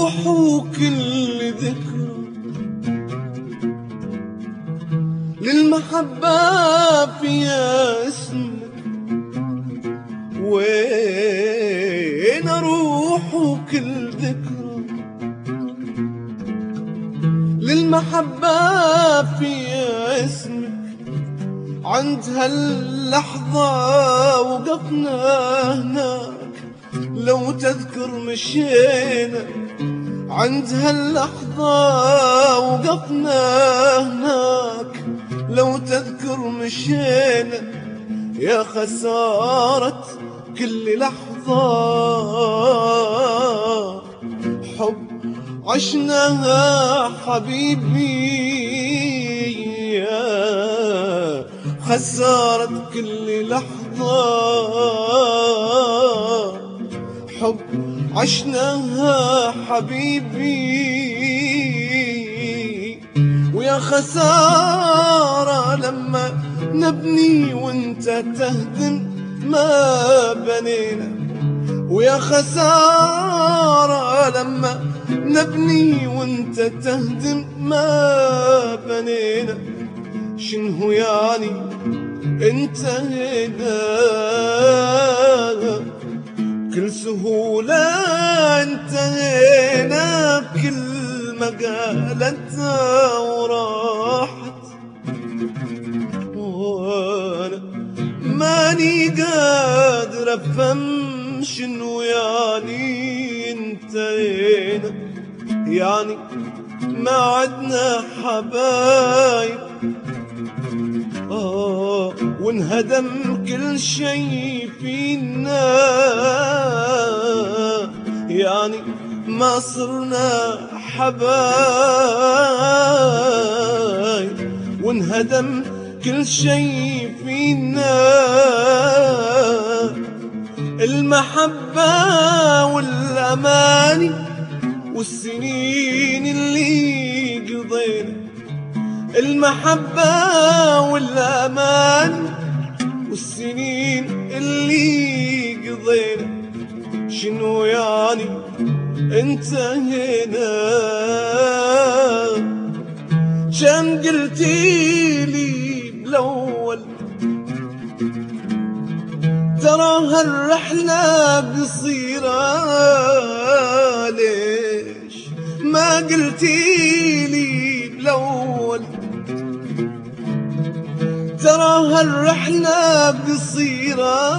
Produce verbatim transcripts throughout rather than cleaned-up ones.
روح وكل ذكر للمحبة فيها اسمك. وين اروح وكل ذكر للمحبة فيها اسمك. عند هاللحظة وقفنا هناك لو تذكر مشينا. عند هاللحظة وقفنا هناك لو تذكر مشينا. يا خسارة كل لحظة حب عشناها حبيبي. يا خسارة كل لحظة حب عشناها حبيبي. ويا خسارة لما نبني وانت تهدم ما بنينا. ويا خسارة لما نبني وانت تهدم ما بنينا. شنو يعني انتهينا كل سهولة انتهينا. كل مقالتها وراحت وانا ماني قادر افهم شنو يعني انتهينا. يعني ما عدنا حبايب آه وانهدم كل شي فينا. يعني ما صرنا حبايب وانهدم كل شي فينا. المحبة والأماني والسنين اللي قضينا. المحبة والأمان والسنين اللي قضينا. شنو يعني انتهينا. كان قلتي لي بالأول ترى هالرحلة قصيرة. ليش ما قلتي لي بالأول ترى هالرحلة قصيرة.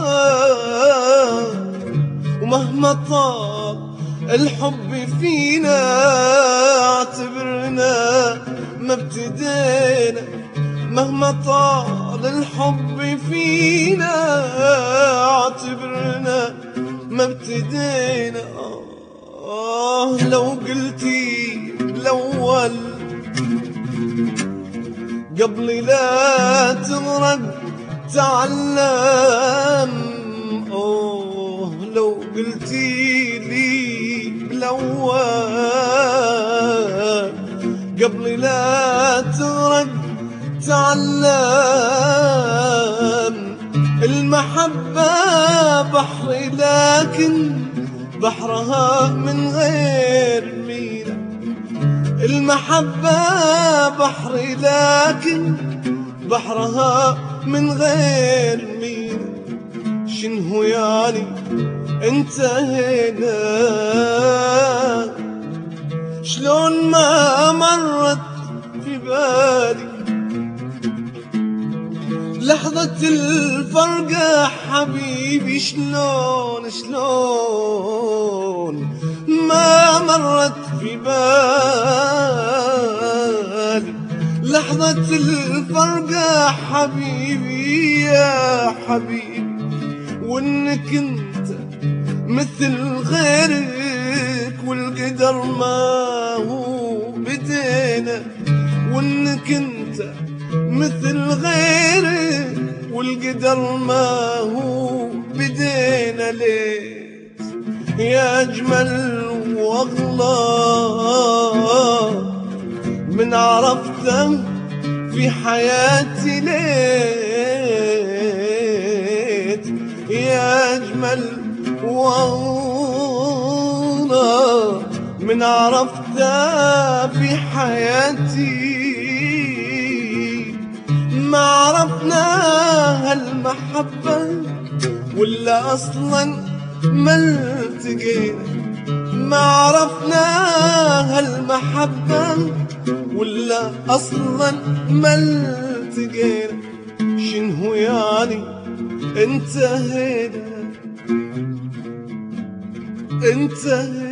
ومهما طال الحب فينا اعتبرنا ما ابتدينا. مهما طال الحب فينا اعتبرنا ما ابتدينا. آه لو قلتي بالأول قبل لا تغرق تعلم. أوه لو قلتي لي بالأول قبل لا تغرق تعلم. المحبة بحر لكن بحرها من غير مينا. المحبة بحر لكن بحرها من غير مينا. شنو يعني انتهينا. شلون ما مرت في بالي لحظة الفرقة حبيبي. شلون شلون ما مرت في بالي لحظة الفرقة حبيبي يا حبيبي. وانك انت مثل غيرك والقدر ما هو بدينا. وانك انت مثل غيرك والقدر ما هو بدينا. ليت يا أجمل وأغلى من عرفته في حياتي. ليت يا أجمل وأغلى من عرفتها في حياتي ما عرفنا هالمحبة ولا أصلا ما التقينا ما عرفنا هالمحبة ولا أصلا ما التقينا شنو يعني انتهينا انتهينا